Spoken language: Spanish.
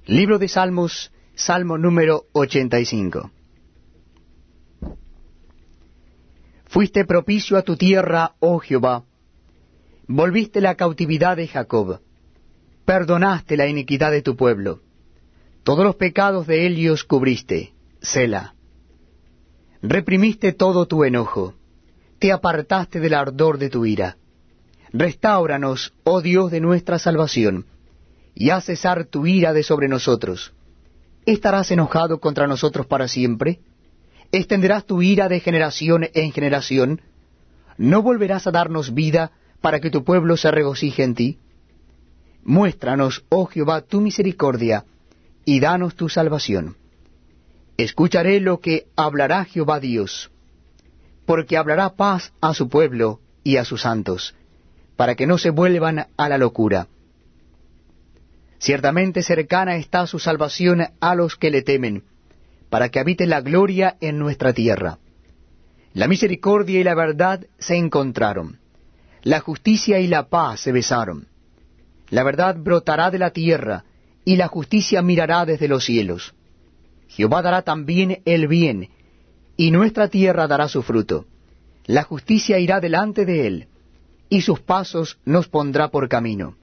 Libro de Salmos, Salmo número 85. Fuiste propicio a tu tierra, oh Jehová. Volviste la cautividad de Jacob. Perdonaste la iniquidad de tu pueblo. Todos los pecados de ellos cubriste. Sela. Reprimiste todo tu enojo. Te apartaste del ardor de tu ira. Restáuranos, oh Dios de nuestra salvación, y haz cesar tu ira de sobre nosotros. ¿Estarás enojado contra nosotros para siempre? ¿Extenderás tu ira de generación en generación? ¿No volverás a darnos vida para que tu pueblo se regocije en ti? Muéstranos, oh Jehová, tu misericordia, y danos tu salvación. Escucharé lo que hablará Jehová Dios, porque hablará paz a su pueblo y a sus santos, para que no se vuelvan a la locura. Ciertamente cercana está su salvación a los que le temen, para que habite la gloria en nuestra tierra. La misericordia y la verdad se encontraron, la justicia y la paz se besaron. La verdad brotará de la tierra, y la justicia mirará desde los cielos. Jehová dará también el bien, y nuestra tierra dará su fruto. La justicia irá delante de él, y sus pasos nos pondrá por camino.